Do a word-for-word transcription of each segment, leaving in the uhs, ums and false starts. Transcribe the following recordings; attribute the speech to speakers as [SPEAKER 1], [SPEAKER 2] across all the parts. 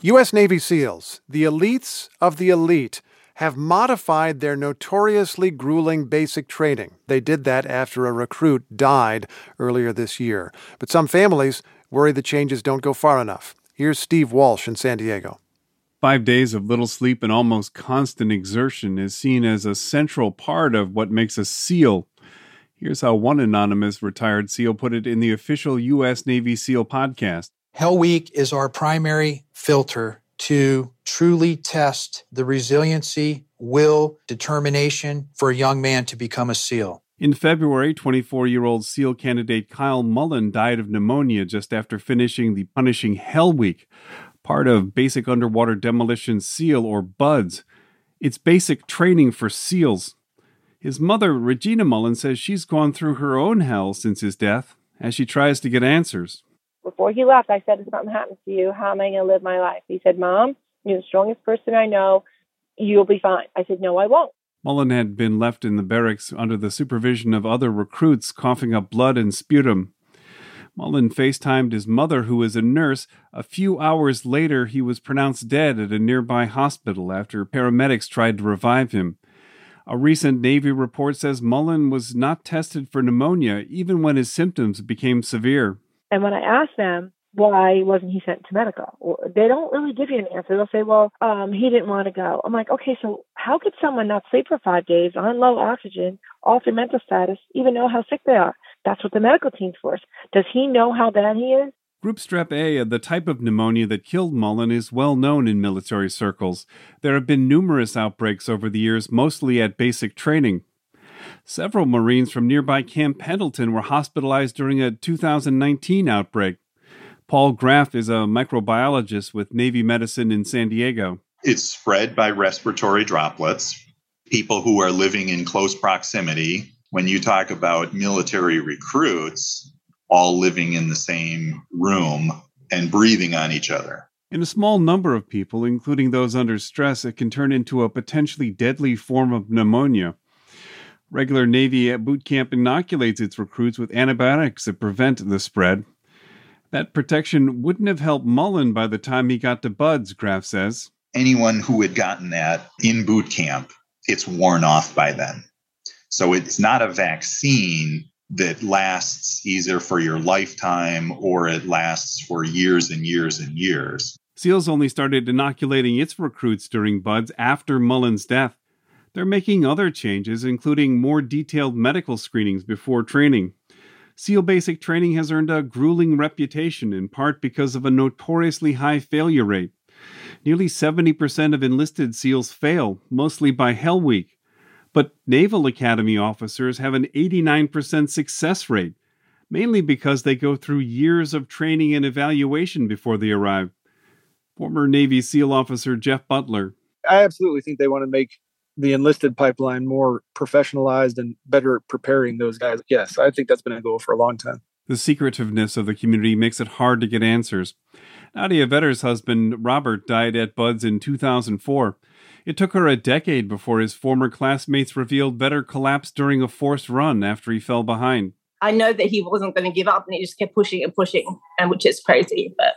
[SPEAKER 1] U S. Navy SEALs, the elites of the elite, have modified their notoriously grueling basic training. They did that after a recruit died earlier this year. But some families worry the changes don't go far enough. Here's Steve Walsh in San Diego.
[SPEAKER 2] Five days of little sleep and almost constant exertion is seen as a central part of what makes a SEAL. Here's how one anonymous retired SEAL put it in the official U S. Navy SEAL podcast.
[SPEAKER 3] Hell Week is our primary filter to truly test the resiliency, will, determination for a young man to become a SEAL.
[SPEAKER 2] In February, twenty-four-year-old SEAL candidate Kyle Mullen died of pneumonia just after finishing the punishing Hell Week, part of Basic Underwater Demolition SEAL, or BUDS. It's basic training for SEALs. His mother, Regina Mullen, says she's gone through her own hell since his death as she tries to get answers.
[SPEAKER 4] Before he left, I said, if something happens to you, how am I going to live my life? He said, Mom, you're the strongest person I know. You'll be fine. I said, no, I won't.
[SPEAKER 2] Mullen had been left in the barracks under the supervision of other recruits coughing up blood and sputum. Mullen FaceTimed his mother, who was a nurse. A few hours later, he was pronounced dead at a nearby hospital after paramedics tried to revive him. A recent Navy report says Mullen was not tested for pneumonia, even when his symptoms became severe.
[SPEAKER 4] And when I asked them, why wasn't he sent to medical? They don't really give you an answer. They'll say, well, um, he didn't want to go. I'm like, okay, so how could someone not sleep for five days on low oxygen, alter mental status, even know how sick they are? That's what the medical team's for. Does he know how bad he is?
[SPEAKER 2] Group strep A, the type of pneumonia that killed Mullen, is well known in military circles. There have been numerous outbreaks over the years, mostly at basic training. Several Marines from nearby Camp Pendleton were hospitalized during a two thousand nineteen outbreak. Paul Graff is a microbiologist with Navy Medicine in San Diego.
[SPEAKER 5] It's spread by respiratory droplets, people who are living in close proximity. When you talk about military recruits, all living in the same room and breathing on each other.
[SPEAKER 2] In a small number of people, including those under stress, it can turn into a potentially deadly form of pneumonia. Regular Navy boot camp inoculates its recruits with antibiotics that prevent the spread. That protection wouldn't have helped Mullen by the time he got to BUDS, Graff says.
[SPEAKER 5] Anyone who had gotten that in boot camp, it's worn off by then. So it's not a vaccine that lasts either for your lifetime or it lasts for years and years and years.
[SPEAKER 2] SEALs only started inoculating its recruits during BUDS after Mullen's death. They're making other changes, including more detailed medical screenings before training. SEAL basic training has earned a grueling reputation, in part because of a notoriously high failure rate. Nearly seventy percent of enlisted SEALs fail, mostly by Hell Week. But Naval Academy officers have an eighty-nine percent success rate, mainly because they go through years of training and evaluation before they arrive. Former Navy SEAL officer Jeff Butler.
[SPEAKER 6] I absolutely think they want to make the enlisted pipeline more professionalized and better at preparing those guys. Yes, I think that's been a goal for a long time.
[SPEAKER 2] The secretiveness of the community makes it hard to get answers. Nadia Vetter's husband, Robert, died at BUDS in two thousand four. It took her a decade before his former classmates revealed Vetter collapsed during a forced run after he fell behind.
[SPEAKER 7] I know that he wasn't going to give up and he just kept pushing and pushing, and which is crazy, but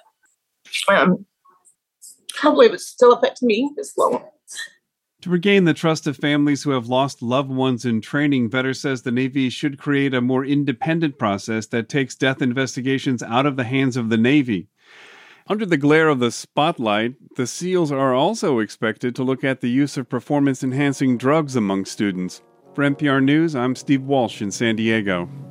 [SPEAKER 7] um, I can't believe it's still affecting me this long.
[SPEAKER 2] To regain the trust of families who have lost loved ones in training, Vetter says the Navy should create a more independent process that takes death investigations out of the hands of the Navy. Under the glare of the spotlight, the SEALs are also expected to look at the use of performance-enhancing drugs among students. For N P R News, I'm Steve Walsh in San Diego.